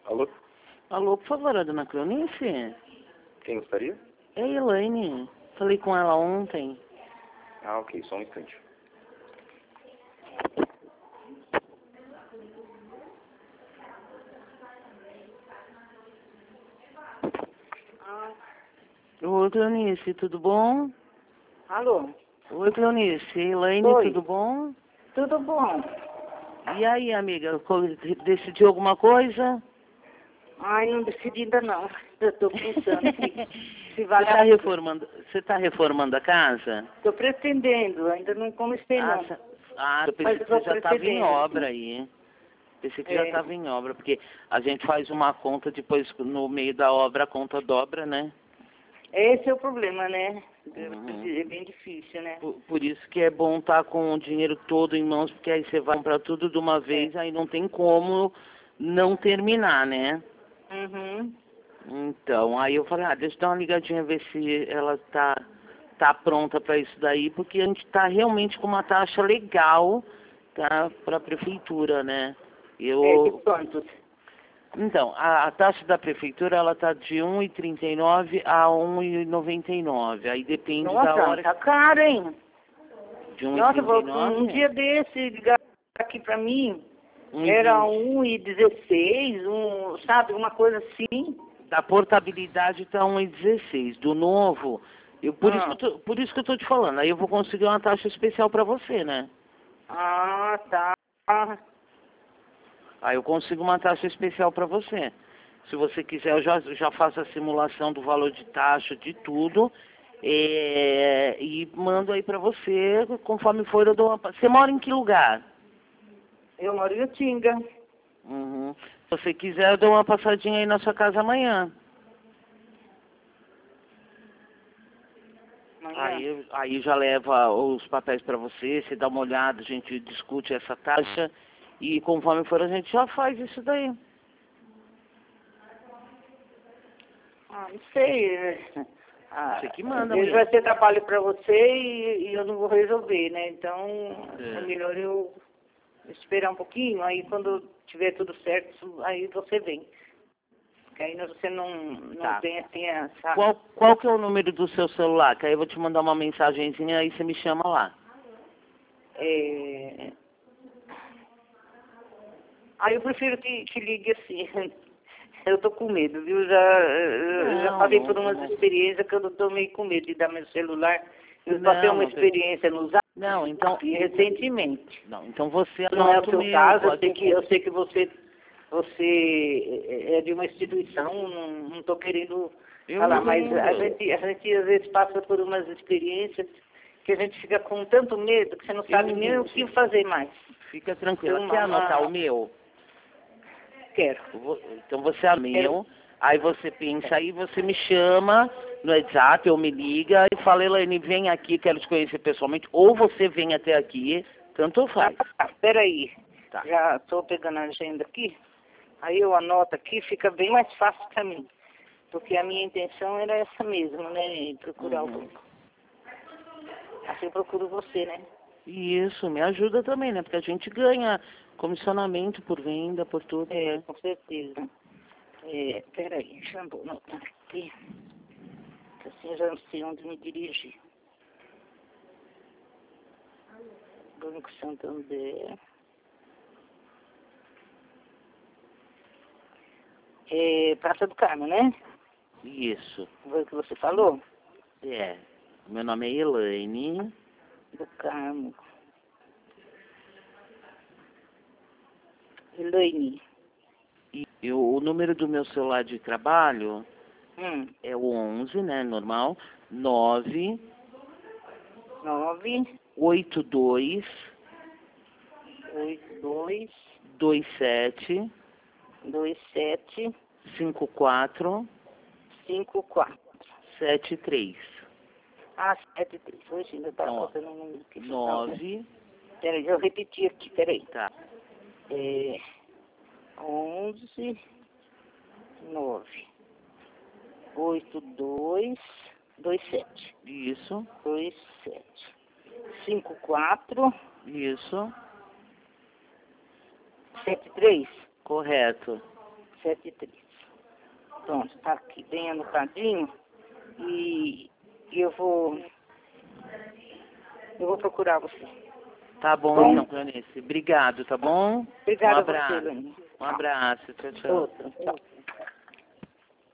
Alô? Alô, por favor, a dona Cleonice? Quem gostaria? É a Elaine. Falei com ela ontem. Ah, ok, só um instante. Oi, Cleonice, tudo bom? Alô? Oi, Cleonice. Elaine, Oi. tudo bom? Tudo bom? E aí, amiga, decidiu alguma coisa? Ai, não decidi ainda não. Eu tô pensando aqui. Se Você vale tá reformando, você tá reformando a casa? Tô pretendendo, ainda não comecei não. Eu pensei Mas que tô você já estava em pretendendo, obra sim. aí. Pensei que já É. estava em obra, porque a gente faz uma conta, depois no meio da obra a conta dobra, né? Esse é o problema, né? Uhum. É bem difícil, né? Por isso que é bom estar com o dinheiro todo em mãos, porque aí você vai comprar tudo de uma vez, aí não tem como não terminar, né? Uhum. Então, aí eu falei, deixa eu dar uma ligadinha, ver se ela tá pronta para isso daí, porque a gente tá realmente com uma taxa legal, tá, para a prefeitura, né? De quantos? Então, a taxa da prefeitura, ela tá de 1,39 a 1,99. Aí depende da Nossa, hora. tá caro, hein? De Nossa, 1,39? um dia desse ligar aqui pra mim, 1,20. era 1,16, sabe, uma coisa assim. Da portabilidade tá 1,16. Do novo, por isso que eu tô te falando. Aí eu vou conseguir uma taxa especial para você, né? Ah, tá. Aí eu consigo uma taxa especial para você. Se você quiser, eu já faço a simulação do valor de taxa, de tudo. E mando aí para você, conforme for eu dou uma... Você mora em que lugar? Eu moro em Utinga. Uhum. Se você quiser, eu dou uma passadinha aí na sua casa amanhã. Aí já leva os papéis para você dá uma olhada, a gente discute essa taxa. E conforme for, a gente já faz isso daí. Não sei. Você que manda, Às vezes mulher. vai ser trabalho para você e eu não vou resolver, né? Então, é melhor eu esperar um pouquinho, aí quando tiver tudo certo, aí você vem. Porque aí você não tem essa... Qual que é o número do seu celular? Que aí eu vou te mandar uma mensagenzinha, aí você me chama lá. Aí eu prefiro que ligue assim. Eu tô com medo, viu? Já passei por umas experiências que eu tô meio com medo de dar meu celular. Eu passei uma experiência no Zap recentemente. Não, então você Não é o anota o seu meu. caso, eu sei que você é de uma instituição, não tô querendo falar, mas a gente às vezes passa por umas experiências que a gente fica com tanto medo que você não sabe nem o que fazer mais. Fica tranquila. Quer anotar o meu? Quero. Então você anota o meu, aí você pensa, aí você me chama no WhatsApp ou me liga e fala, Elaine, vem aqui, quero te conhecer pessoalmente, ou você vem até aqui, tanto faz. Peraí, Tá. já estou pegando a agenda aqui, aí eu anoto aqui, fica bem mais fácil para mim, porque a minha intenção era essa mesmo, né, procurar o banco. Assim eu procuro você, né? Isso, me ajuda também, né? Porque a gente ganha comissionamento por venda, por tudo, né? Com certeza. Peraí, deixa eu anotar aqui, que assim eu já não sei onde me dirigir. Banco Santander. Praça do Carmo, né? Isso. Foi o que você falou? Meu nome é Elaine. Do Carmo. Elaine. E o número do meu celular de trabalho é o 11, né? Normal. 9 82 27 54 73. 73. Hoje ainda tá faltando um número aqui. 9. Peraí, eu repeti aqui, peraí. Tá. 11 9 82 27. Isso. 27 54 Isso. 73. Correto. 73. Pronto, tá aqui bem anotadinho. E eu vou procurar você. Tá bom, Bom. então, Clarice. Obrigado, tá bom? Obrigada Um a você, abraço. Lani. Um abraço. Tchau, tchau. Outra. Tchau.